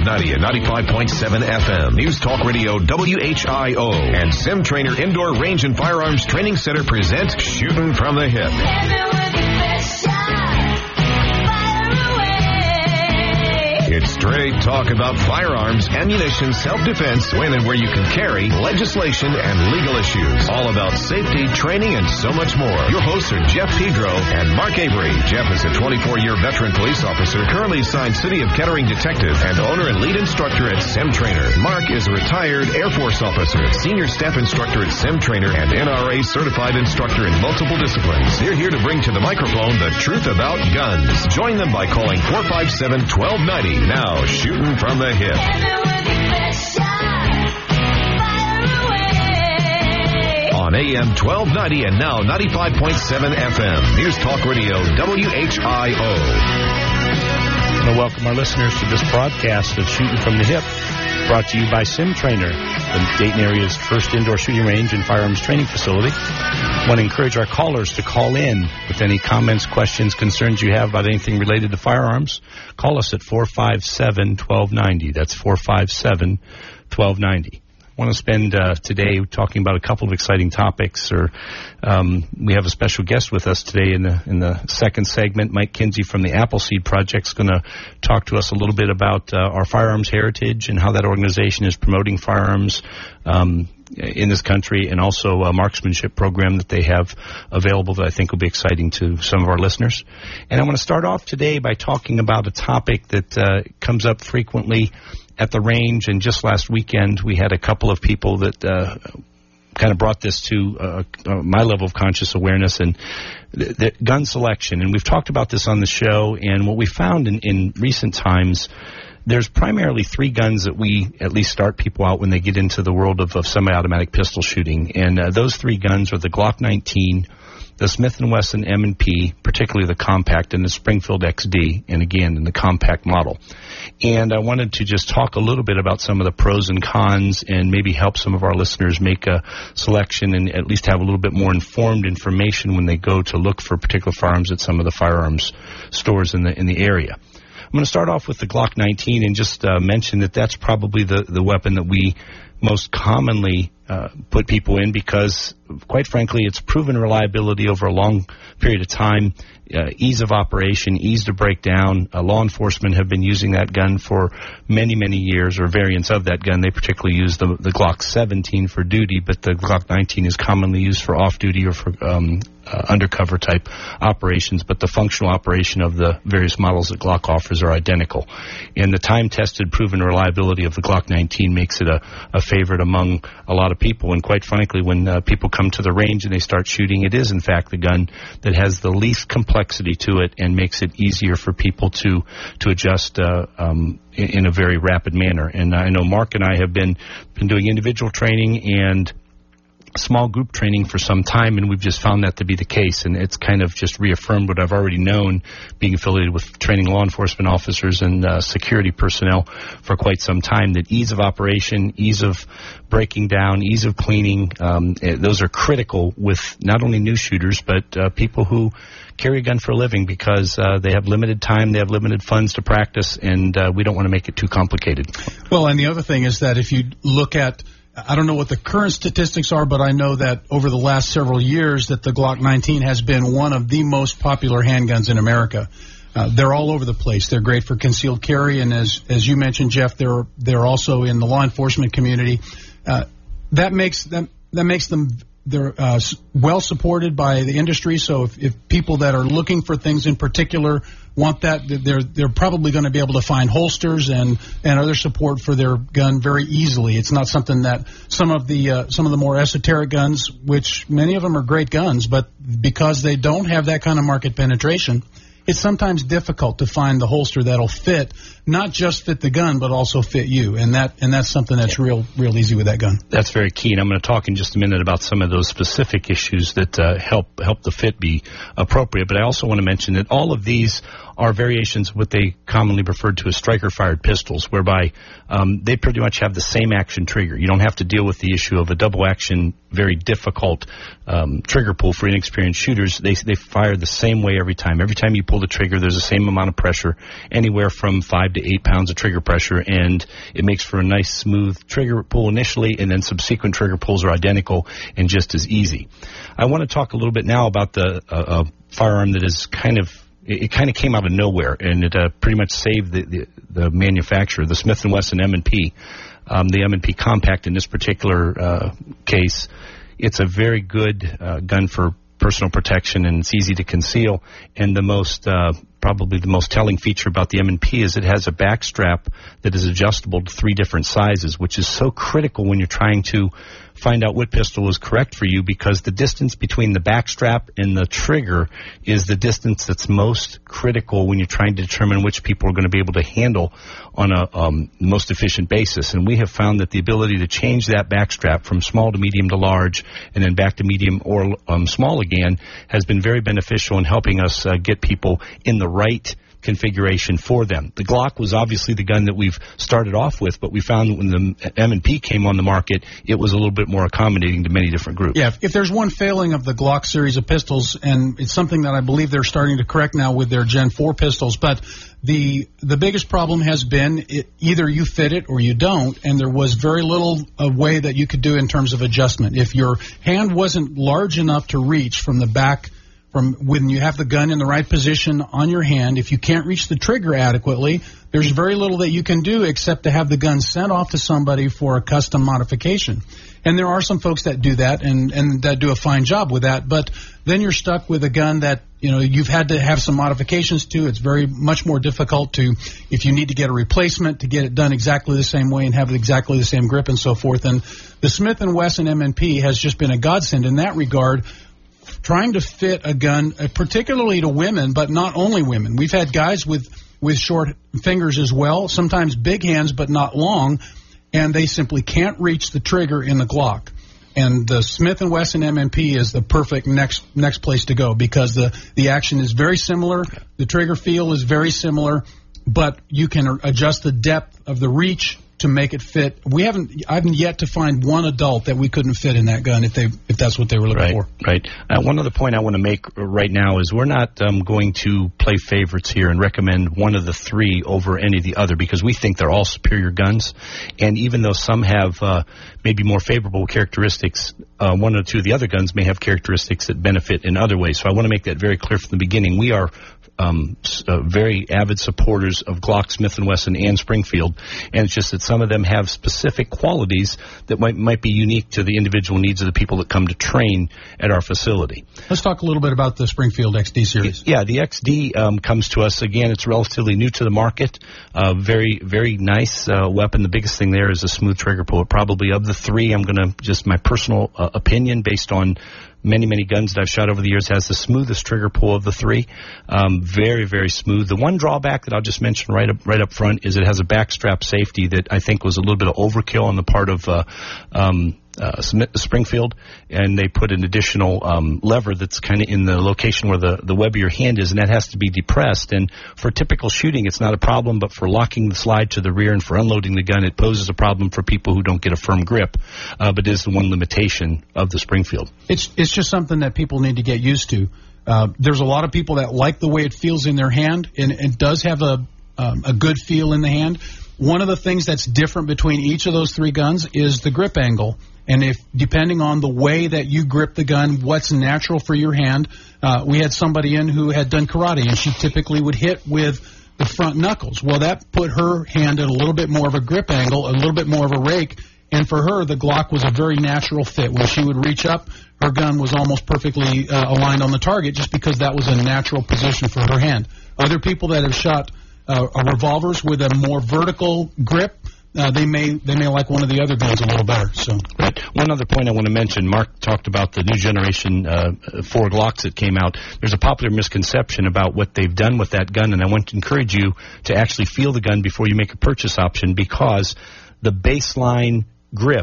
1290 and 95.7 FM. News Talk Radio WHIO and Sim Trainer Indoor Range and Firearms Training Center present Shooting from the Hip. It's straight talk about firearms, ammunition, self-defense, when and where you can carry, legislation, and legal issues. All about safety, training, and so much more. Your hosts are Jeff Pedro and Mark Avery. Jeff is a 24-year veteran police officer, currently assigned City of Kettering detective, and owner and lead instructor at Sim Trainer. Mark is a retired Air Force officer, senior staff instructor at Sim Trainer, and NRA certified instructor in multiple disciplines. They're here to bring to the microphone the truth about guns. Join them by calling 457-1290. Now, Shooting from the Hip. On AM 1290 and now 95.7 FM. News Talk Radio WHIO. I want to welcome our listeners to this broadcast of Shooting from the Hip, brought to you by Sim Trainer, the Dayton area's first indoor shooting range and firearms training facility. I want to encourage our callers to call in with any comments, questions, concerns you have about anything related to firearms. Call us at 457-1290. That's 457-1290. I want to spend today talking about a couple of exciting topics. We have a special guest with us today in the second segment. Mike Kinsey from the Appleseed Project is going to talk to us a little bit about our firearms heritage and how that organization is promoting firearms in this country, and also a marksmanship program that they have available that I think will be exciting to some of our listeners. And I want to start off today by talking about a topic that comes up frequently at the range, and just last weekend we had a couple of people that kind of brought this to my level of conscious awareness, and the gun selection. And we've talked about this on the show, and what we found in recent times, there's primarily three guns that we at least start people out when they get into the world of semi-automatic pistol shooting, and those three guns are the Glock 19, the Smith & Wesson M&P, particularly the compact, and the Springfield XD, and again, in the compact model. And I wanted to just talk a little bit about some of the pros and cons and maybe help some of our listeners make a selection and at least have a little bit more informed information when they go to look for particular firearms at some of the firearms stores in the area. I'm going to start off with the Glock 19 and just mention that that's probably the weapon that we most commonly put people in because, quite frankly, it's proven reliability over a long period of time, ease of operation, ease to break down. Law enforcement have been using that gun for many, many years, or variants of that gun. They particularly use the Glock 17 for duty, but the Glock 19 is commonly used for off-duty or for undercover type operations, but the functional operation of the various models that Glock offers are identical. And the time-tested, proven reliability of the Glock 19 makes it a favorite among a lot of people. And quite frankly, when people come to the range and they start shooting, it is in fact the gun that has the least complexity to it and makes it easier for people to adjust in a very rapid manner. And I know Mark and I have been doing individual training and small group training for some time, and we've just found that to be the case, and it's kind of just reaffirmed what I've already known, being affiliated with training law enforcement officers and security personnel for quite some time, that ease of operation, ease of breaking down, ease of cleaning, those are critical with not only new shooters, but people who carry a gun for a living because they have limited time, they have limited funds to practice, and we don't want to make it too complicated. Well, and the other thing is that if you look at, I don't know what the current statistics are, but I know that over the last several years that the Glock 19 has been one of the most popular handguns in America. They're all over the place. They're great for concealed carry, and as you mentioned, Jeff, they're also in the law enforcement community. That makes them they're well supported by the industry. So if people that are looking for things in particular want that, they're probably going to be able to find holsters and other support for their gun very easily. It's not something that some of the more esoteric guns, which many of them are great guns, but because they don't have that kind of market penetration, it's sometimes difficult to find the holster that'll fit, not just fit the gun, but also fit you. And that's something that's real easy with that gun. That's very key. And I'm going to talk in just a minute about some of those specific issues that help the fit be appropriate. But I also want to mention that all of these are variations of what they commonly referred to as striker-fired pistols, whereby they pretty much have the same action trigger. You don't have to deal with the issue of a double-action, very difficult trigger pull for inexperienced shooters. They fire the same way every time. Every time you pull the trigger, there's the same amount of pressure, anywhere from 5 to 8 pounds of trigger pressure, and it makes for a nice smooth trigger pull initially, and then subsequent trigger pulls are identical and just as easy. I want to talk a little bit now about the firearm that is kind of came out of nowhere, and it pretty much saved the manufacturer, the Smith & Wesson M&P. The M&P Compact in this particular case, it's a very good gun for personal protection, and it's easy to conceal. And the most probably the most telling feature about the M&P is it has a back strap that is adjustable to 3 different sizes, which is so critical when you're trying to find out what pistol is correct for you, because the distance between the back strap and the trigger is the distance that's most critical when you're trying to determine which people are going to be able to handle on a most efficient basis. And we have found that the ability to change that back strap from small to medium to large and then back to medium or small again has been very beneficial in helping us get people in the right configuration for them. The Glock was obviously the gun that we've started off with, but we found when the M&P came on the market, it was a little bit more accommodating to many different groups. Yeah, if there's one failing of the Glock series of pistols, and it's something that I believe they're starting to correct now with their Gen 4 pistols, but the biggest problem has been either you fit it or you don't, and there was very little way that you could do in terms of adjustment. If your hand wasn't large enough to reach from the back, from when you have the gun in the right position on your hand, if you can't reach the trigger adequately, there's very little that you can do except to have the gun sent off to somebody for a custom modification. And there are some folks that do that and that do a fine job with that, but then you're stuck with a gun that, you know, you've had to have some modifications to. It's very much more difficult to, if you need to get a replacement, to get it done exactly the same way and have exactly the same grip and so forth. And the Smith & Wesson M&P has just been a godsend in that regard, trying to fit a gun, particularly to women, but not only women. We've had guys with short fingers as well, sometimes big hands but not long, and they simply can't reach the trigger in the Glock. And the Smith & Wesson M&P is the perfect next place to go, because the action is very similar, the trigger feel is very similar, but you can adjust the depth of the reach to make it fit. I haven't yet to find one adult that we couldn't fit in that gun if that's what they were looking for. Right. One other point I want to make right now is we're not going to play favorites here and recommend one of the 3 over any of the other, because we think they're all superior guns. And even though some have maybe more favorable characteristics, one or 2 of the other guns may have characteristics that benefit in other ways. So I want to make that very clear from the beginning. We are very avid supporters of Glock, Smith & Wesson, and Springfield, and it's just that some of them have specific qualities that might be unique to the individual needs of the people that come to train at our facility. Let's talk a little bit about the Springfield XD series. Yeah, the XD comes to us, again, it's relatively new to the market, very, very nice weapon. The biggest thing there is a smooth trigger pull. Probably of the 3, I'm going to, just my personal opinion based on many guns that I've shot over the years, has the smoothest trigger pull of the 3. Very, very smooth. The one drawback that I'll just mention right up front is it has a backstrap safety that I think was a little bit of overkill on the part of Springfield, and they put an additional lever that's kind of in the location where the web of your hand is, and that has to be depressed. And for typical shooting, it's not a problem, but for locking the slide to the rear and for unloading the gun, it poses a problem for people who don't get a firm grip. But it is the one limitation of the Springfield. It's just something that people need to get used to. There's a lot of people that like the way it feels in their hand, and it does have a good feel in the hand. One of the things that's different between each of those 3 guns is the grip angle. And if, depending on the way that you grip the gun, what's natural for your hand, we had somebody in who had done karate, and she typically would hit with the front knuckles. Well, that put her hand at a little bit more of a grip angle, a little bit more of a rake, and for her, the Glock was a very natural fit. When she would reach up, her gun was almost perfectly aligned on the target, just because that was a natural position for her hand. Other people that have shot revolvers with a more vertical grip, they may like one of the other guns a little better. So, right. One other point I want to mention, Mark talked about the new generation 4 Glocks that came out. There's a popular misconception about what they've done with that gun, and I want to encourage you to actually feel the gun before you make a purchase option, because the baseline grip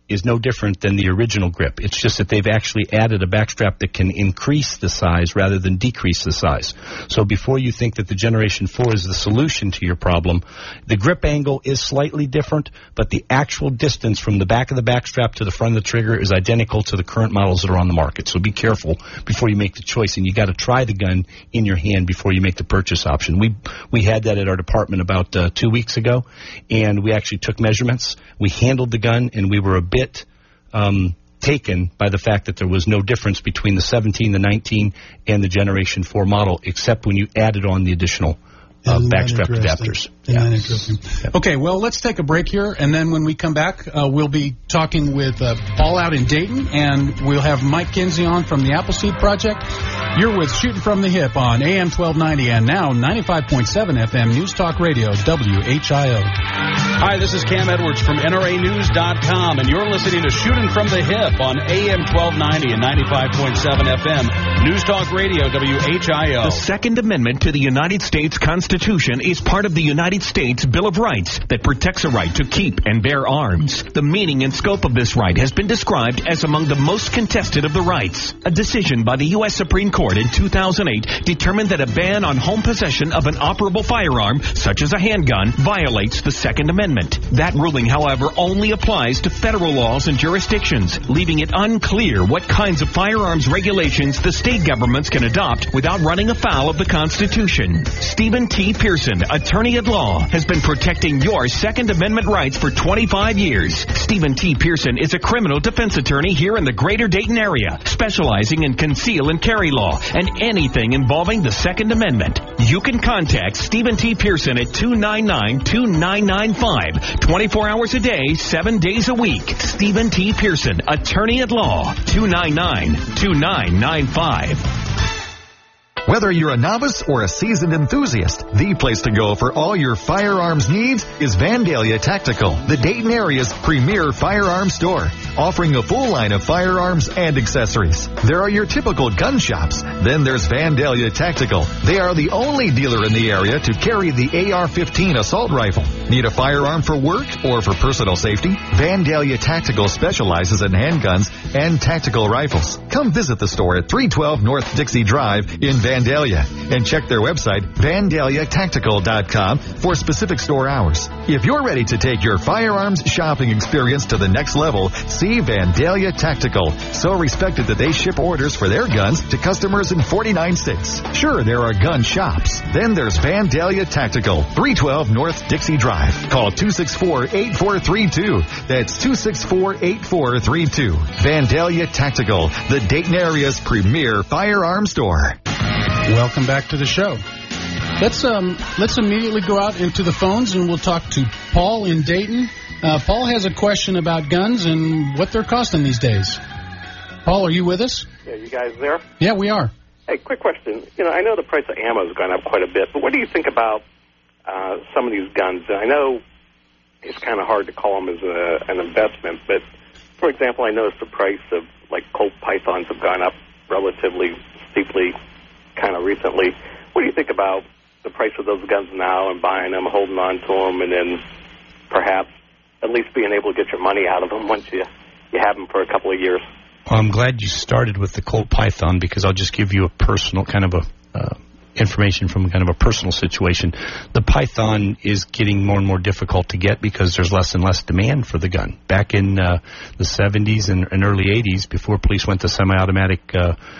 is no different than the original grip. It's just that they've actually added a backstrap that can increase the size rather than decrease the size. So before you think that the Generation 4 is the solution to your problem, the grip angle is slightly different, but the actual distance from the back of the backstrap to the front of the trigger is identical to the current models that are on the market. So be careful before you make the choice, and you got to try the gun in your hand before you make the purchase option. We had that at our department about 2 weeks ago, and we actually took measurements. We handled the gun, and we were a bit taken by the fact that there was no difference between the 17, the 19, and the Generation 4 model, except when you added on the additional backstrap adapters. Okay, well, let's take a break here, and then when we come back, we'll be talking with Paul out in Dayton, and we'll have Mike Kinsey on from the Appleseed Project. You're with Shooting from the Hip on AM 1290 and now 95.7 FM News Talk Radio, WHIO. Hi, this is Cam Edwards from NRAnews.com, and you're listening to Shooting from the Hip on AM 1290 and 95.7 FM News Talk Radio, WHIO. The Second Amendment to the United States Constitution is part of the United States Bill of Rights that protects a right to keep and bear arms. The meaning and scope of this right has been described as among the most contested of the rights. A decision by the U.S. Supreme Court in 2008 determined that a ban on home possession of an operable firearm, such as a handgun, violates the Second Amendment. That ruling, however, only applies to federal laws and jurisdictions, leaving it unclear what kinds of firearms regulations the state governments can adopt without running afoul of the Constitution. Stephen T. Pearson, attorney at law, has been protecting your Second Amendment rights for 25 years. Stephen T. Pearson is a criminal defense attorney here in the greater Dayton area, specializing in conceal and carry law and anything involving the Second Amendment. You can contact Stephen T. Pearson at 299-2995, 24 hours a day, 7 days a week. Stephen T. Pearson, attorney at law, 299-2995. Whether you're a novice or a seasoned enthusiast, the place to go for all your firearms needs is Vandalia Tactical, the Dayton area's premier firearms store, offering a full line of firearms and accessories. There are your typical gun shops. Then there's Vandalia Tactical. They are the only dealer in the area to carry the AR-15 assault rifle. Need a firearm for work or for personal safety? Vandalia Tactical specializes in handguns and tactical rifles. Come visit the store at 312 North Dixie Drive in Vandalia and check their website, VandaliaTactical.com, for specific store hours. If you're ready to take your firearms shopping experience to the next level, see Vandalia Tactical. So respected that they ship orders for their guns to customers in 49 states. Sure, there are gun shops. Then there's Vandalia Tactical, 312 North Dixie Drive. Call 264-8432. That's 264-8432. Vandalia Tactical, the Dayton area's premier firearm store. Welcome back to the show. Let's immediately go out into the phones, and we'll talk to Paul in Dayton. Paul has a question about guns and what they're costing these days. Paul, are you with us? Yeah, you guys there? Yeah, we are. Hey, quick question. I know the price of ammo has gone up quite a bit, but what do you think about some of these guns? I know it's kind of hard to call them as an investment, but, for example, I noticed the price of, like, Colt Pythons have gone up relatively steeply kind of recently. What do you think about the price of those guns now and buying them, holding on to them, and then perhaps at least being able to get your money out of them once you have them for a couple of years? Well, I'm glad you started with the Colt Python, because I'll just give you a personal kind of information from kind of a personal situation. The Python is getting more and more difficult to get because there's less and less demand for the gun. Back in the 70s and early 80s, before police went to semi-automatic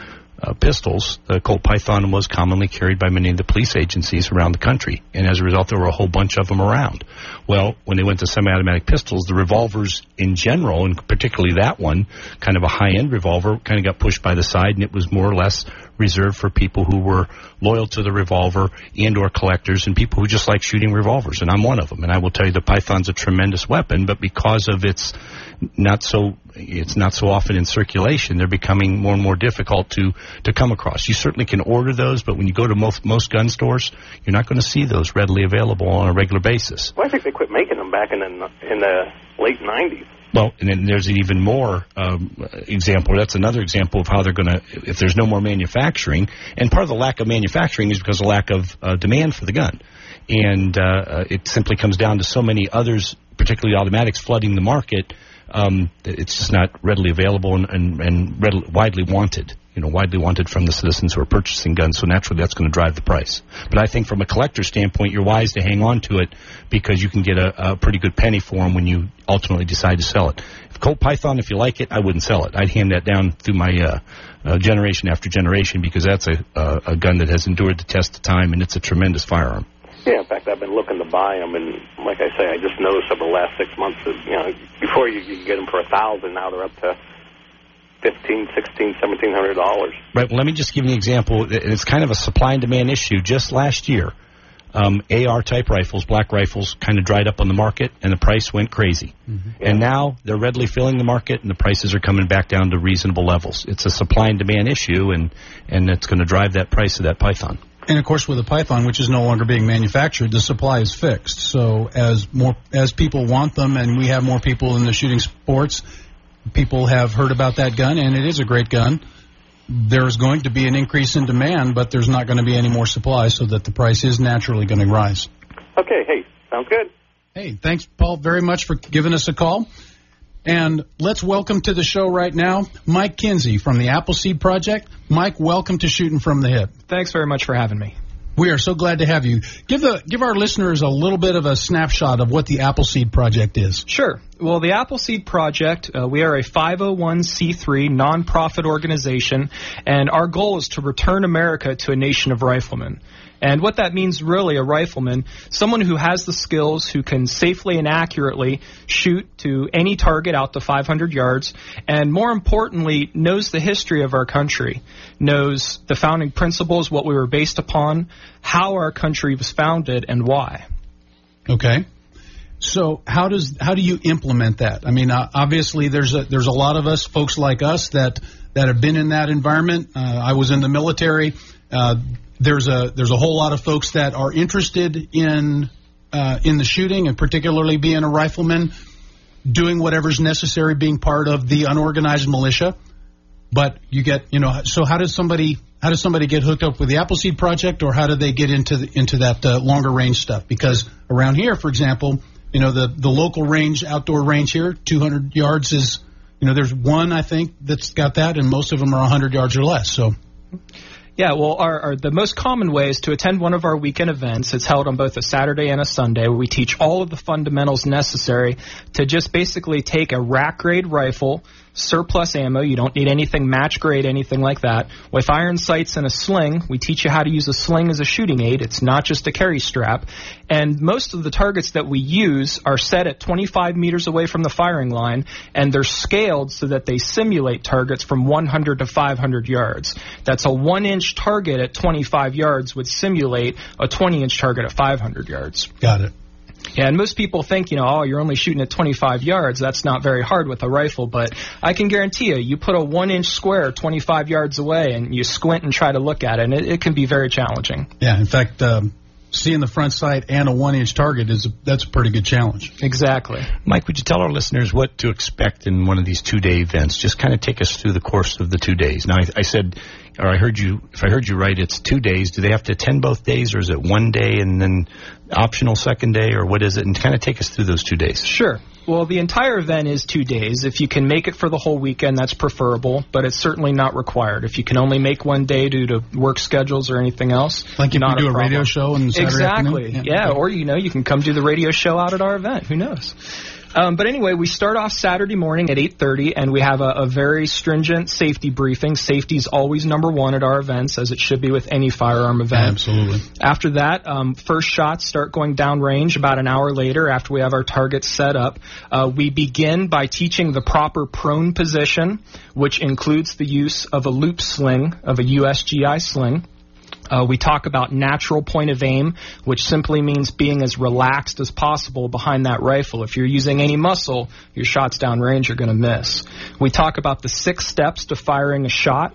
pistols, the Colt Python was commonly carried by many of the police agencies around the country, and as a result there were a whole bunch of them around. Well, when they went to semi-automatic pistols, the revolvers in general, and particularly that one, kind of a high-end revolver, kind of got pushed by the side, and it was more or less reserved for people who were loyal to the revolver and or collectors and people who just like shooting revolvers, and I'm one of them. And I will tell you the Python's a tremendous weapon, but because of it's not so often in circulation, they're becoming more and more difficult to come across. You certainly can order those, but when you go to most gun stores, you're not going to see those readily available on a regular basis. Well, I think they quit making them back in the late 90s. Well, and then there's an even more example. That's another example of how they're going to, if there's no more manufacturing, and part of the lack of manufacturing is because of lack of demand for the gun. And it simply comes down to so many others, particularly automatics, flooding the market. it's just not readily available and widely wanted. Widely wanted from the citizens who are purchasing guns, so naturally that's going to drive the price. But I think from a collector's standpoint, you're wise to hang on to it because you can get a pretty good penny for them when you ultimately decide to sell it. If Colt Python, if you like it, I wouldn't sell it. I'd hand that down through my generation after generation because that's a gun that has endured the test of time, and it's a tremendous firearm. Yeah, in fact, I've been looking to buy them, and like I say, I just noticed over the last 6 months that, before you could get them for $1,000, now they're up to $1,500, $1,600, $1,700. Right. Well, let me just give you an example. It's kind of a supply and demand issue. Just last year, AR-type rifles, black rifles, kind of dried up on the market, and the price went crazy. Mm-hmm. And now they're readily filling the market, and the prices are coming back down to reasonable levels. It's a supply and demand issue, and it's going to drive that price of that Python. And, of course, with a Python, which is no longer being manufactured, the supply is fixed. So as people want them and we have more people in the shooting sports, people have heard about that gun, and it is a great gun. There's going to be an increase in demand, but there's not going to be any more supply, so that the price is naturally going to rise. Okay, hey, sounds good. Hey, thanks, Paul, very much for giving us a call. And let's welcome to the show right now Mike Kinsey from the Appleseed Project. Mike, welcome to Shooting from the Hip. Thanks very much for having me. We are so glad to have you. Give our listeners a little bit of a snapshot of what the Appleseed Project is. Sure. Well, the Appleseed Project, we are a 501c3 nonprofit organization, and our goal is to return America to a nation of riflemen. And what that means, really, a rifleman, someone who has the skills, who can safely and accurately shoot to any target out to 500 yards, and more importantly, knows the history of our country, knows the founding principles, what we were based upon, how our country was founded, and why. Okay. So how do you implement that? I mean, obviously, there's a lot of us, folks like us, that have been in that environment. I was in the military. There's a whole lot of folks that are interested in the shooting, and particularly being a rifleman, doing whatever's necessary, being part of the unorganized militia. But you get, so how does somebody get hooked up with the Appleseed Project, or how do they get into that longer range stuff? Because around here, for example, the local range, outdoor range here, 200 yards is, there's one, I think, that's got that, and most of them are 100 yards or less. So. Yeah, well, the most common way is to attend one of our weekend events. It's held on both a Saturday and a Sunday, where we teach all of the fundamentals necessary to just basically take a rack-grade rifle, surplus ammo. You don't need anything match-grade, anything like that. With iron sights and a sling, we teach you how to use a sling as a shooting aid. It's not just a carry strap. And most of the targets that we use are set at 25 meters away from the firing line, and they're scaled so that they simulate targets from 100 to 500 yards. That's a 1-inch target at 25 yards would simulate a 20-inch target at 500 yards. Got it. Yeah, and most people think, you're only shooting at 25 yards. That's not very hard with a rifle, but I can guarantee you put a 1-inch square 25 yards away and you squint and try to look at it, and it can be very challenging. Yeah, in fact, seeing the front sight and a 1-inch target, that's a pretty good challenge. Exactly. Mike, would you tell our listeners what to expect in one of these 2-day events? Just kind of take us through the course of the 2 days. Now, I said, or I heard you, if I heard you right, it's 2 days. Do they have to attend both days, or is it 1 day and then optional second day, or what is it? And kind of take us through those 2 days. Sure. Well, the entire event is 2 days. If you can make it for the whole weekend, that's preferable, but it's certainly not required. If you can only make 1 day due to work schedules or anything else, like if you do a radio show on Saturday Exactly. afternoon? Yeah, or you can come do the radio show out at our event. Who knows? But anyway, we start off Saturday morning at 8:30, and we have a very stringent safety briefing. Safety is always number one at our events, as it should be with any firearm event. Absolutely. After that, first shots start going downrange about an hour later after we have our targets set up. We begin by teaching the proper prone position, which includes the use of a loop sling, of a USGI sling. We talk about natural point of aim, which simply means being as relaxed as possible behind that rifle. If you're using any muscle, your shots downrange are going to miss. We talk about the 6 steps to firing a shot.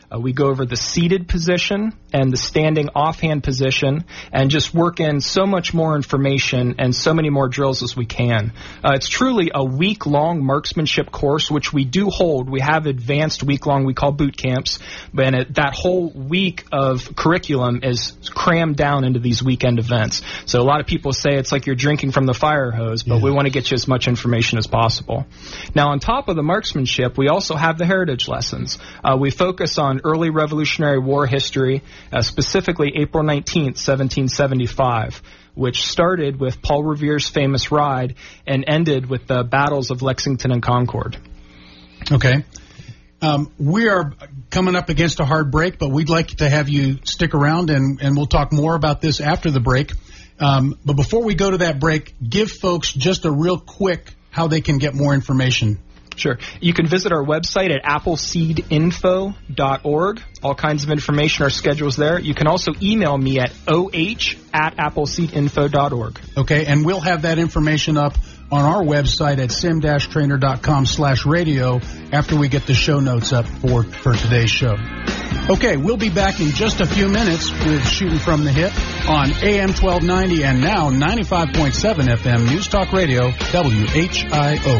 We go over the seated position and the standing offhand position and just work in so much more information and so many more drills as we can. It's truly a week-long marksmanship course, which we do hold. We have advanced week-long we call boot camps, and that whole week of curriculum is crammed down into these weekend events. So a lot of people say it's like you're drinking from the fire hose, but we want to get you as much information as possible. Now, on top of the marksmanship, we also have the heritage lessons. We focus on early Revolutionary War history, specifically April 19th, 1775, which started with Paul Revere's famous ride and ended with the battles of Lexington and Concord. Okay. We are coming up against a hard break, but we'd like to have you stick around, and we'll talk more about this after the break. But before we go to that break, give folks just a real quick how they can get more information. Sure. You can visit our website at appleseedinfo.org. All kinds of information, our schedule's there. You can also email me at oh@appleseedinfo.org. Okay, and we'll have that information up on our website at sim-trainer.com/radio after we get the show notes up for today's show. Okay, we'll be back in just a few minutes with Shooting from the Hip on AM 1290 and now 95.7 FM News Talk Radio, WHIO.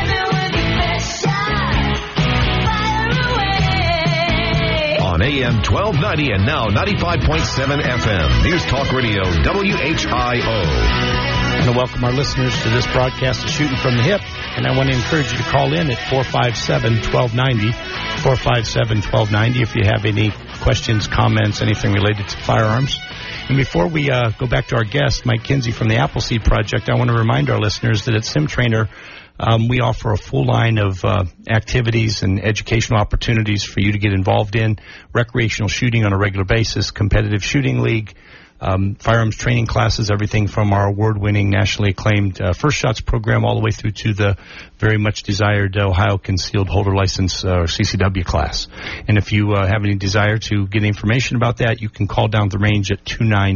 On AM 1290 and now 95.7 FM News Talk Radio, WHIO. I want to welcome our listeners to this broadcast of Shooting from the Hip, and I want to encourage you to call in at 457-1290, 457-1290 if you have any questions, comments, anything related to firearms. And before we go back to our guest, Mike Kinsey from the Appleseed Project, I want to remind our listeners that at SimTrainer, we offer a full line of activities and educational opportunities for you to get involved in: recreational shooting on a regular basis, competitive shooting league, firearms training classes, everything from our award-winning, nationally acclaimed First Shots program all the way through to the very much desired Ohio Concealed Holder License or CCW class. And if you have any desire to get information about that, you can call down the range at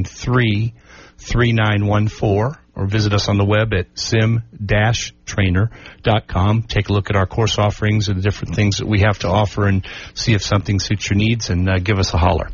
293-3914 or visit us on the web at sim-trainer.com. Take a look at our course offerings and the different things that we have to offer and see if something suits your needs, and give us a holler.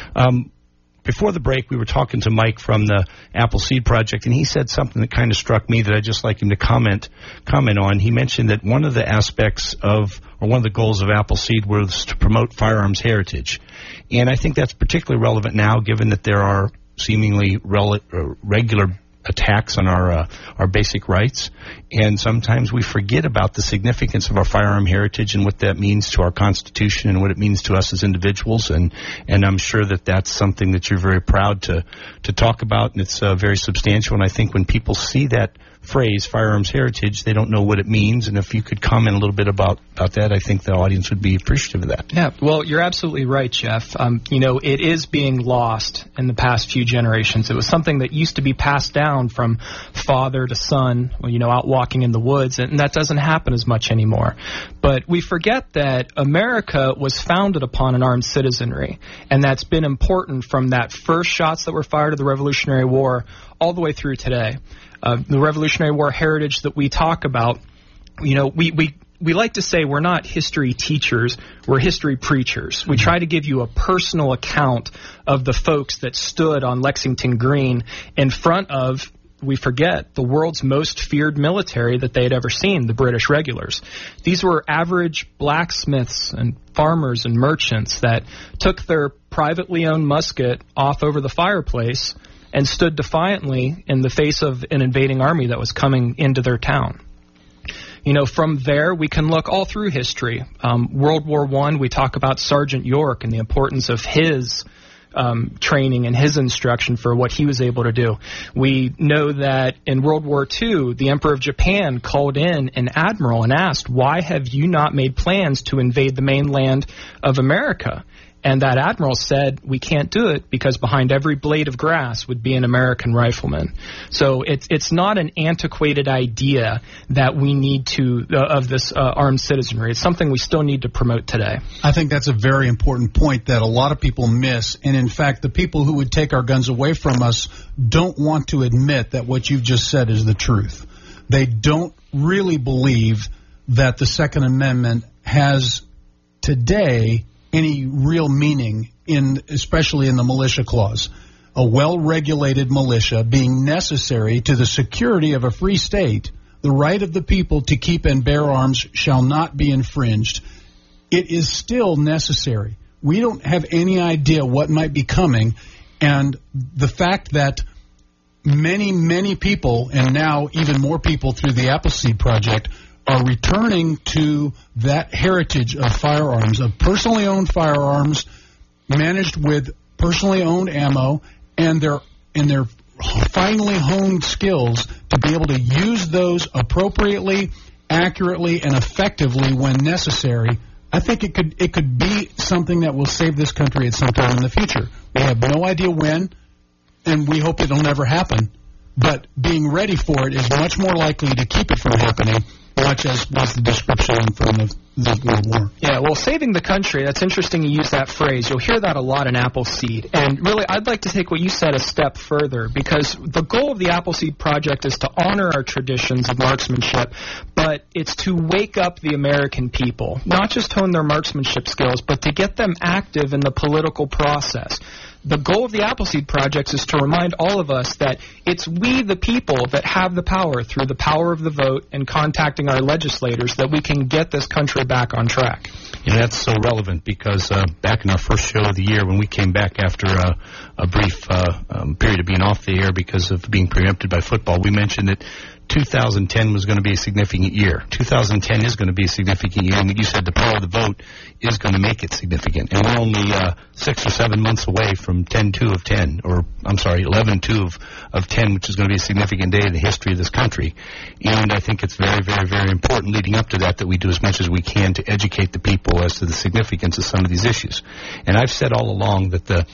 Before the break, we were talking to Mike from the Appleseed Project, and he said something that kind of struck me that I'd just like him to comment on. He mentioned that one of the aspects of, or one of the goals of Appleseed was to promote firearms heritage. And I think that's particularly relevant now, given that there are seemingly regular attacks on our basic rights, and sometimes we forget about the significance of our firearm heritage and what that means to our Constitution and what it means to us as individuals, and I'm sure that that's something that you're very proud to talk about, and it's very substantial. And I think when people see that phrase, firearms heritage, they don't know what it means, and if you could comment a little bit about that, I think the audience would be appreciative of that. Yeah, well, you're absolutely right, Jeff. It is being lost in the past few generations. It was something that used to be passed down from father to son, out walking in the woods, and that doesn't happen as much anymore. But we forget that America was founded upon an armed citizenry, and that's been important from that first shots that were fired of the Revolutionary War all the way through today. The Revolutionary War heritage that we talk about, we like to say we're not history teachers, we're history preachers. We try to give you a personal account of the folks that stood on Lexington Green in front of, we forget, the world's most feared military that they had ever seen, the British regulars. These were average blacksmiths and farmers and merchants that took their privately owned musket off over the fireplace and stood defiantly in the face of an invading army that was coming into their town. From there, we can look all through history. World War I, we talk about Sergeant York and the importance of his training and his instruction for what he was able to do. We know that in World War II, the Emperor of Japan called in an admiral and asked, "Why have you not made plans to invade the mainland of America?" And that admiral said, "We can't do it because behind every blade of grass would be an American rifleman." So it's not an antiquated idea that we need to of this armed citizenry. It's something we still need to promote today. I think that's a very important point that a lot of people miss. And in fact, the people who would take our guns away from us don't want to admit that what you've just said is the truth. They don't really believe that the Second Amendment has today any real meaning especially in the militia clause. A well-regulated militia being necessary to the security of a free state, the right of the people to keep and bear arms shall not be infringed. It is still necessary. We don't have any idea what might be coming, and the fact that many, many people, and now even more people through the Appleseed Project, are returning to that heritage of firearms, of personally owned firearms, managed with personally owned ammo, and their finely honed skills to be able to use those appropriately, accurately, and effectively when necessary. I think it could be something that will save this country at some time in the future. We have no idea when, and we hope it'll never happen. But being ready for it is much more likely to keep it from happening, much as was the description from the World War. Yeah, well, saving the country, that's interesting you use that phrase. You'll hear that a lot in Appleseed. And really, I'd like to take what you said a step further, because the goal of the Appleseed Project is to honor our traditions of marksmanship, but it's to wake up the American people, not just hone their marksmanship skills, but to get them active in the political process. The goal of the Appleseed Project is to remind all of us that it's we, the people, that have the power through the power of the vote and contacting our legislators that we can get this country back on track. And that's so relevant because back in our first show of the year, when we came back after a brief period of being off the air because of being preempted by football, we mentioned that 2010 was going to be a significant year. 2010 is going to be a significant year, and you said the power of the vote is going to make it significant. And we're only 6 or 7 months away from 10-2 of 10, or I'm sorry, 11-2 of 10, which is going to be a significant day in the history of this country. And I think it's very, very, very important leading up to that we do as much as we can to educate the people as to the significance of some of these issues. And I've said all along that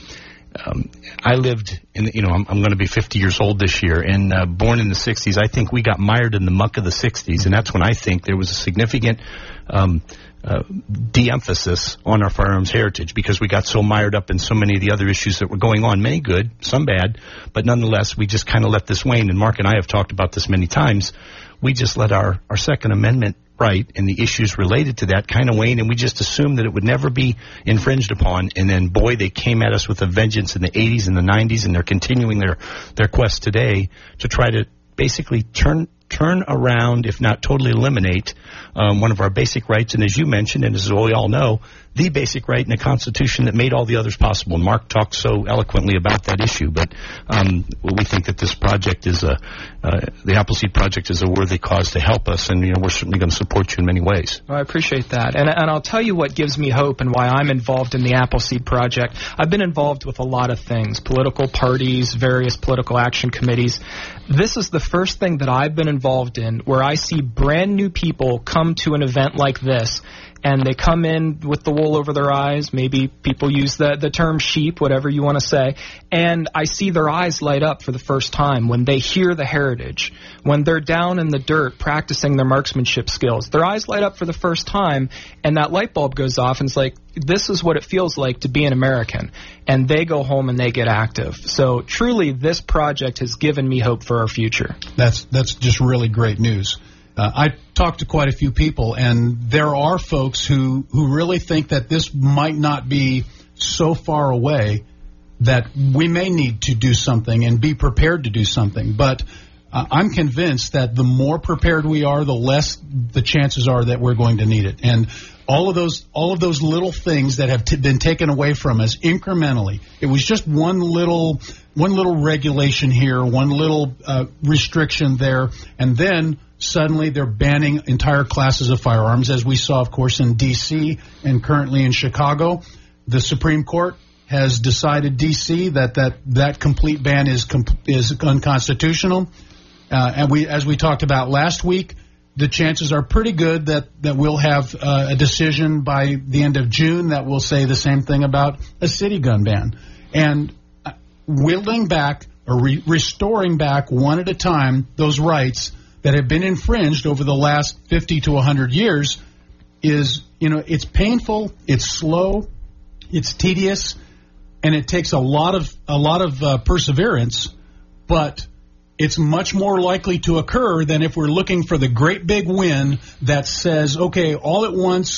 I lived in, I'm going to be 50 years old this year, and born in the 60s. I think we got mired in the muck of the 60s, and that's when I think there was a significant de-emphasis on our firearms heritage because we got so mired up in so many of the other issues that were going on, many good, some bad, but nonetheless, we just kind of let this wane, and Mark and I have talked about this many times. We just let our Second Amendment right and the issues related to that kind of wane, and we just assumed that it would never be infringed upon, and then boy, they came at us with a vengeance in the 80s and the 90s, and they're continuing their quest today to try to basically turn around, if not totally eliminate, one of our basic rights, and as you mentioned, and as we all know, the basic right in the Constitution that made all the others possible. And Mark talked so eloquently about that issue, but we think that this project is the Appleseed Project is a worthy cause to help us, and we're certainly going to support you in many ways. Well, I appreciate that, and I'll tell you what gives me hope and why I'm involved in the Appleseed Project. I've been involved with a lot of things, political parties, various political action committees. This is the first thing that I've been involved in where I see brand new people come to an event like this, and they come in with the wool over their eyes. Maybe people use the term sheep, whatever you want to say. And I see their eyes light up for the first time when they hear the heritage, when they're down in the dirt practicing their marksmanship skills. Their eyes light up for the first time, and that light bulb goes off, and it's like, this is what it feels like to be an American. And they go home and they get active. So truly, this project has given me hope for our future. That's just really great news. I talked to quite a few people, and there are folks who really think that this might not be so far away that we may need to do something and be prepared to do something. But I'm convinced that the more prepared we are, the less the chances are that we're going to need it. And all of those little things that have been taken away from us incrementally. It was just one little regulation here, one little restriction there, and then suddenly they're banning entire classes of firearms, as we saw, of course, in D.C. and currently in Chicago. The Supreme Court has decided D.C. that complete ban is unconstitutional. And as we talked about last week, the chances are pretty good that we'll have a decision by the end of June that will say the same thing about a city gun ban. And wielding back or restoring back one at a time those rights that have been infringed over the last 50 to 100 years is, it's painful, it's slow, it's tedious, and it takes a lot of perseverance, but it's much more likely to occur than if we're looking for the great big win that says, okay, all at once,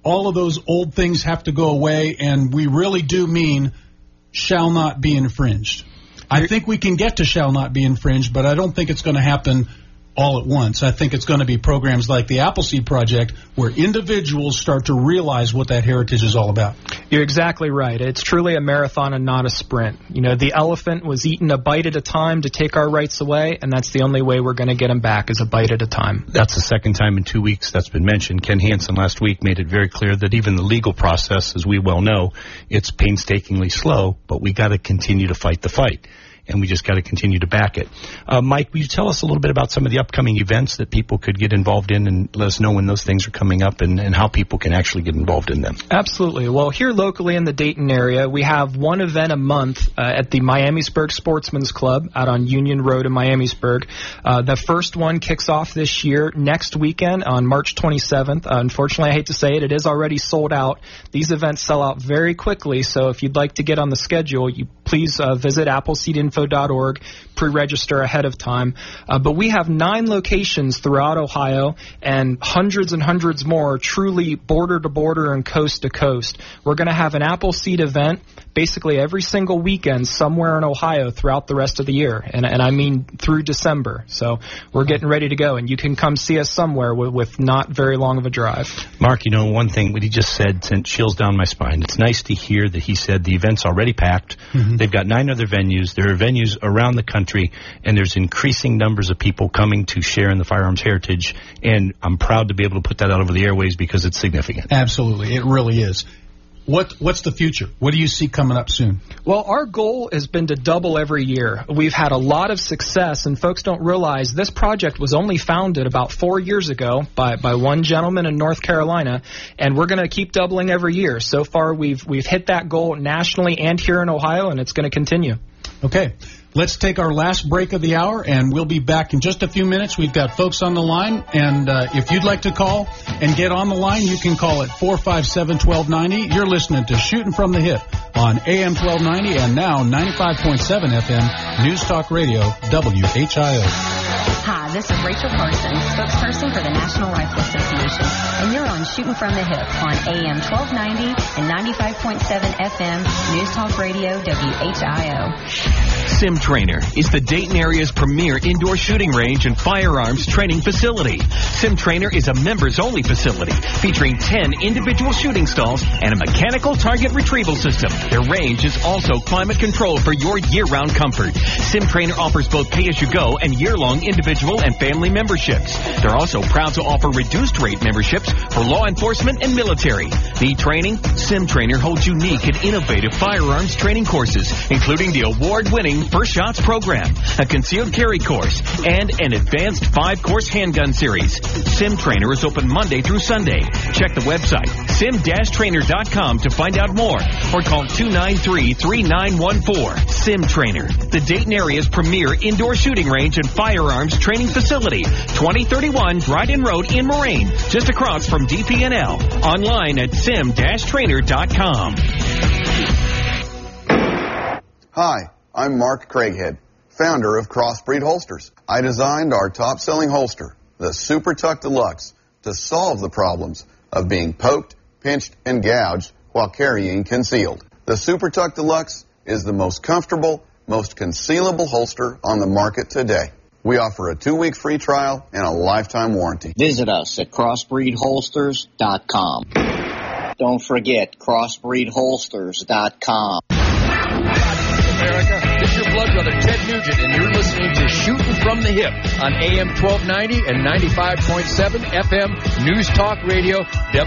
all of those old things have to go away, and we really do mean shall not be infringed. I think we can get to shall not be infringed, but I don't think it's going to happen all at once. I think it's going to be programs like the Appleseed Project where individuals start to realize what that heritage is all about. You're exactly right. It's truly a marathon and not a sprint. You know, the elephant was eaten a bite at a time to take our rights away, and that's the only way we're going to get them back is a bite at a time. That's the second time in 2 weeks that's been mentioned. Ken Hansen last week made it very clear that even the legal process, as we well know, it's painstakingly slow, but we got to continue to fight the fight. And we just got to continue to back it. Mike, will you tell us a little bit about some of the upcoming events that people could get involved in, and let us know when those things are coming up and how people can actually get involved in them? Absolutely. Well, here locally in the Dayton area, we have one event a month at the Miamisburg Sportsman's Club out on Union Road in Miamisburg. The first one kicks off this year next weekend on March 27th. Unfortunately, I hate to say it, it is already sold out. These events sell out very quickly, so if you'd like to get on the schedule, you please visit appleseedinfo.org, pre-register ahead of time. But we have 9 locations throughout Ohio and hundreds more truly border to border and coast to coast. We're going to have an Appleseed event basically every single weekend somewhere in Ohio throughout the rest of the year, and I mean through December. So we're getting ready to go, and you can come see us somewhere with not very long of a drive. Mark, you know, one thing what he just said sent chills down my spine. It's nice to hear that he said the event's already packed. Mm-hmm. They've got 9 other venues. There are venues around the country, and there's increasing numbers of people coming to share in the firearms heritage, and I'm proud to be able to put that out over the airways because it's significant. Absolutely. It really is. What's the future? What do you see coming up soon? Well, our goal has been to double every year. We've had a lot of success, and folks don't realize this project was only founded about 4 years ago by one gentleman in North Carolina, and we're going to keep doubling every year. So far, we've hit that goal nationally and here in Ohio, and it's going to continue. Okay. Let's take our last break of the hour, and we'll be back in just a few minutes. We've got folks on the line, and if you'd like to call and get on the line, you can call at 457-1290. You're listening to Shooting from the Hip on AM 1290 and now 95.7 FM, News Talk Radio, WHIO. Hi, this is Rachel Parsons, spokesperson for the National Rifle Association, and you're on Shooting from the Hip on AM 1290 and 95.7 FM, News Talk Radio, WHIO. Sim Trainer is the Dayton area's premier indoor shooting range and firearms training facility. Sim Trainer is a members-only facility featuring 10 individual shooting stalls and a mechanical target retrieval system. Their range is also climate controlled for your year-round comfort. Sim Trainer offers both pay-as-you-go and year-long individual and family memberships. They're also proud to offer reduced-rate memberships for law enforcement and military. Need training? Sim Trainer holds unique and innovative firearms training courses, including the award-winning First Shots program, a concealed carry course, and an advanced 5-course handgun series. Sim Trainer is open Monday through Sunday. Check the website, sim-trainer.com to find out more, or call 293-3914. Sim Trainer, the Dayton area's premier indoor shooting range and firearms training facility, 2031 Dryden Road in Moraine, just across from DPNL. Online at sim-trainer.com. Hi, I'm Mark Craighead, founder of Crossbreed Holsters. I designed our top-selling holster, the Super Tuck Deluxe, to solve the problems of being poked, pinched, and gouged while carrying concealed. The Super Tuck Deluxe is the most comfortable, most concealable holster on the market today. We offer a 2-week free trial and a lifetime warranty. Visit us at crossbreedholsters.com. Don't forget crossbreedholsters.com. America, this is your blood brother, Ted Nugent, and you're listening to Shooting from the Hip on AM 1290 and 95.7 FM, News Talk Radio,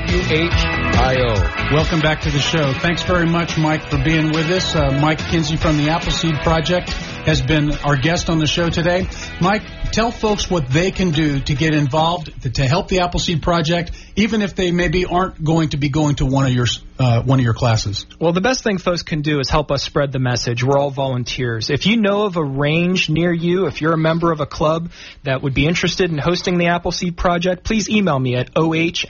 WHIO. Welcome back to the show. Thanks very much, Mike, for being with us. Mike Kinsey from the Appleseed Project has been our guest on the show today. Mike, tell folks what they can do to get involved, to help the Appleseed Project, even if they maybe aren't going to be going to one of your one of your classes? Well, the best thing folks can do is help us spread the message. We're all volunteers. If you know of a range near you, if you're a member of a club that would be interested in hosting the Appleseed Project, please email me at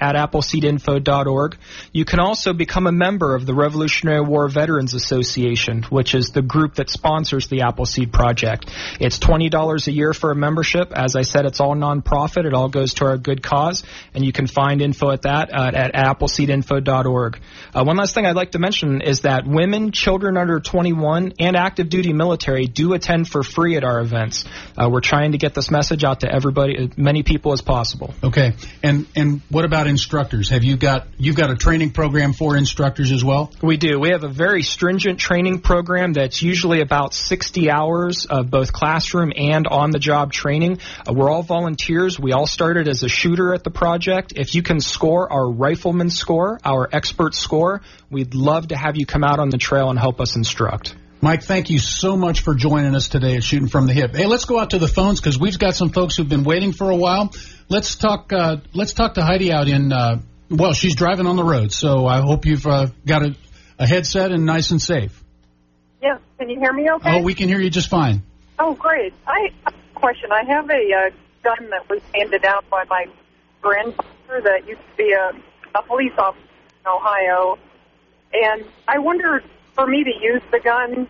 oh@appleseedinfo.org. You can also become a member of the Revolutionary War Veterans Association, which is the group that sponsors the Appleseed Project. It's $20 a year for a membership. As I said, it's all nonprofit. It all goes to our good cause, and you can find info at that at appleseedinfo.org. One last thing I'd like to mention is that women, children under 21, and active duty military do attend for free at our events. We're trying to get this message out to everybody, as many people as possible. Okay, and what about instructors? You've got a training program for instructors as well? We do. We have a very stringent training program that's usually about 60 hours of both classroom and on-the-job training. We're all volunteers. We all started as a shooter at the project. If you can score our rifleman score, our expert score, we'd love to have you come out on the trail and help us instruct. Mike, thank you so much for joining us today at Shooting from the Hip. Hey, let's go out to the phones because we've got some folks who've been waiting for a while. Let's talk to Heidi out in, she's driving on the road, so I hope you've got a headset and nice and safe. Yes, can you hear me okay? Oh, we can hear you just fine. Oh, great. I have a question. I have a gun that was handed down by my grandfather that used to be a police officer in Ohio, and I wondered, for me to use the gun,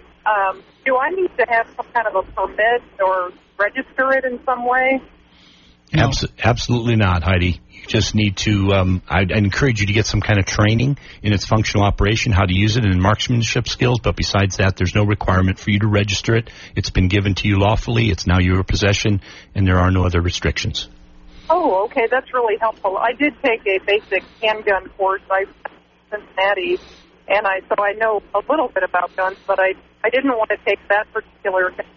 do I need to have some kind of a permit or register it in some way? No. Absolutely not, Heidi. You just need to, I'd encourage you to get some kind of training in its functional operation, how to use it, and marksmanship skills. But besides that, there's no requirement for you to register it. It's been given to you lawfully. It's now your possession, and there are no other restrictions. Oh, okay. That's really helpful. I did take a basic handgun course. I went to Cincinnati, and so I know a little bit about guns, but I didn't want to take that particular thing.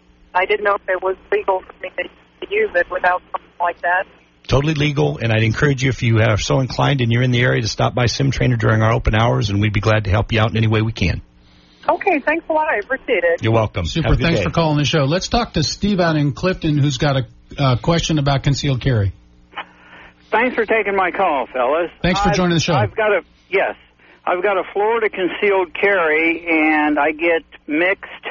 I didn't know if it was legal for me to use it without something like that. Totally legal, and I'd encourage you, if you are so inclined and you're in the area, to stop by Sim Trainer during our open hours, and we'd be glad to help you out in any way we can. Okay, thanks a lot. I appreciate it. You're welcome. Super. Thanks for calling the show. Let's talk to Steve out in Clifton, who's got a question about concealed carry. Thanks for taking my call, fellas. Thanks for joining the show. I've got a Florida concealed carry, and I get mixed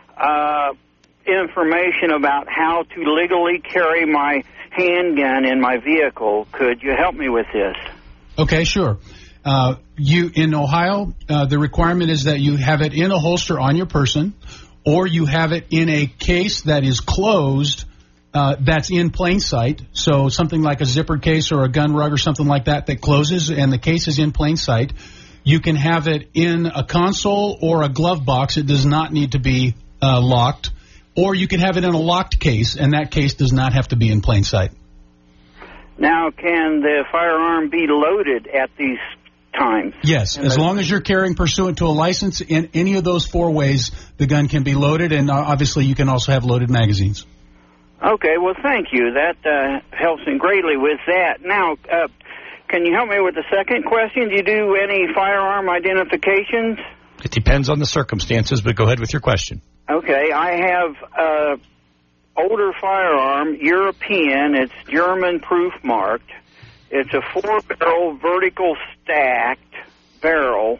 information about how to legally carry my handgun in my vehicle. Could you help me with this? Okay, sure. You in Ohio, the requirement is that you have it in a holster on your person, or you have it in a case that is closed. That's in plain sight, so something like a zippered case or a gun rug or something like that closes and the case is in plain sight. You can have it in a console or a glove box. It does not need to be locked. Or you can have it in a locked case, and that case does not have to be in plain sight. Now, can the firearm be loaded at these times? Yes, as long as you're carrying pursuant to a license in any of those four ways, the gun can be loaded, and obviously you can also have loaded magazines. Okay, well, thank you. That helps me greatly with that. Now, can you help me with the second question? Do you do any firearm identifications? It depends on the circumstances, but go ahead with your question. Okay, I have older firearm, European. It's German proof marked. It's a 4-barrel vertical stacked barrel.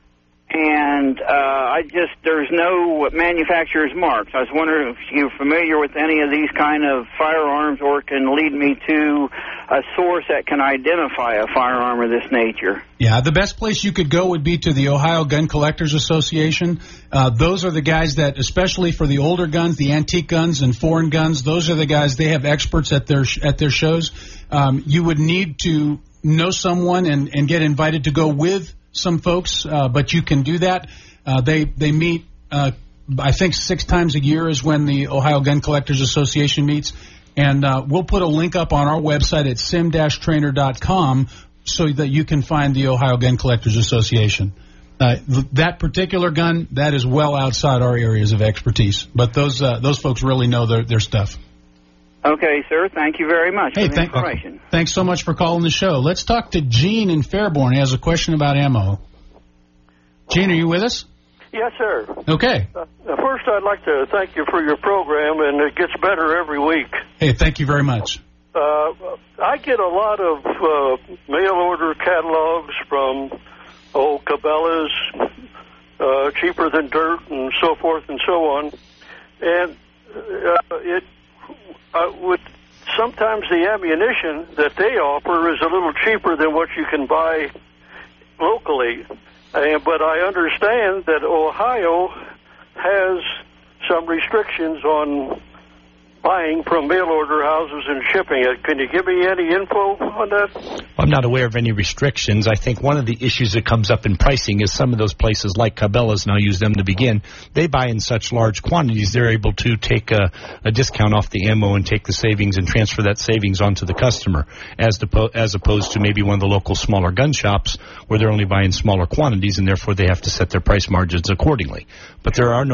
And there's no manufacturer's marks. I was wondering if you're familiar with any of these kind of firearms or can lead me to a source that can identify a firearm of this nature. Yeah, the best place you could go would be to the Ohio Gun Collectors Association. Those are the guys that, especially for the older guns, the antique guns and foreign guns, those are the guys, they have experts at their shows. You would need to know someone and get invited to go with some folks, but you can do that. They meet, I think 6 times a year is when the Ohio Gun Collectors Association meets. And we'll put a link up on our website at sim-trainer.com so that you can find the Ohio Gun Collectors Association. That particular gun, that is well outside our areas of expertise. But those folks really know their stuff. Okay, sir. Thank you very much for the information. Thanks so much for calling the show. Let's talk to Gene in Fairborn. He has a question about ammo. Gene, are you with us? Yes, sir. Okay. First, I'd like to thank you for your program, and it gets better every week. Hey, thank you very much. I get a lot of mail order catalogs from Cabela's, cheaper than dirt, and so forth and so on. And it would sometimes the ammunition that they offer is a little cheaper than what you can buy locally. But I understand that Ohio has some restrictions on buying from mail-order houses and shipping it. Can you give me any info on that? I'm not aware of any restrictions. I think one of the issues that comes up in pricing is some of those places like Cabela's, and I'll use them to begin, they buy in such large quantities they're able to take a discount off the ammo and take the savings and transfer that savings onto the customer, as opposed to maybe one of the local smaller gun shops where they're only buying smaller quantities and therefore they have to set their price margins accordingly. But there are no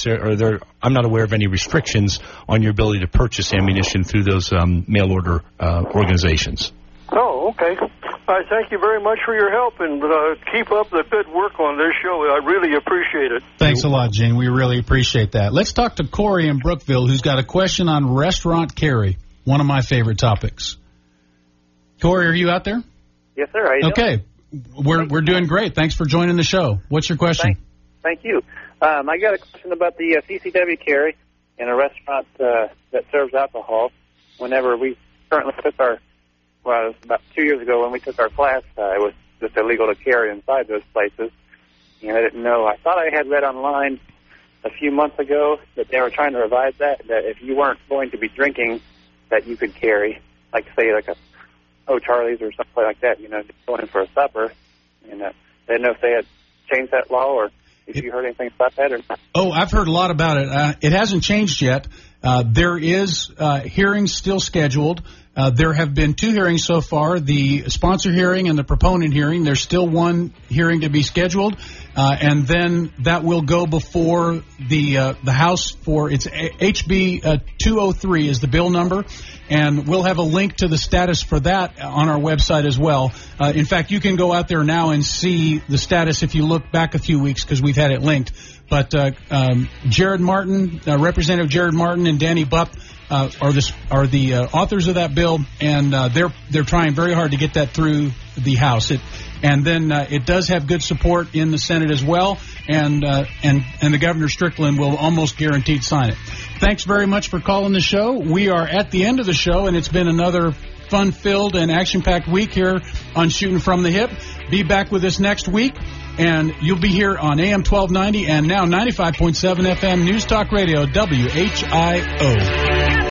I'm not aware of any restrictions on your ability to purchase ammunition through those mail-order organizations. Oh, okay. I thank you very much for your help, and keep up the good work on this show. I really appreciate it. Thanks a lot, Gene. We really appreciate that. Let's talk to Corey in Brookville, who's got a question on restaurant carry, one of my favorite topics. Corey, are you out there? Yes, sir. How you doing? We're doing great. Thanks for joining the show. What's your question? Thank you. I got a question about the CCW carry in a restaurant that serves alcohol. Whenever we currently took it was about 2 years ago when we took our class, it was just illegal to carry inside those places. And I didn't know. I thought I had read online a few months ago that they were trying to revise that if you weren't going to be drinking, that you could carry, like say like a Charlie's or something like that, just going in for a supper. And I didn't know if they had changed that law or if you heard anything about that or not. Oh, I've heard a lot about it. It hasn't changed yet. There is hearings still scheduled. There have been 2 hearings so far, the sponsor hearing and the proponent hearing. There's still 1 hearing to be scheduled, and then that will go before the House for its HB 203 is the bill number, and we'll have a link to the status for that on our website as well. In fact, you can go out there now and see the status if you look back a few weeks because we've had it linked. But Jared Martin, Representative Jared Martin and Danny Bupp are the authors of that bill, and they're trying very hard to get that through the House. And then it does have good support in the Senate as well, and the Governor Strickland will almost guaranteed sign it. Thanks very much for calling the show. We are at the end of the show, and it's been another fun-filled and action-packed week here on Shooting from the Hip. Be back with us next week. And you'll be here on AM 1290 and now 95.7 FM News Talk Radio, WHIO.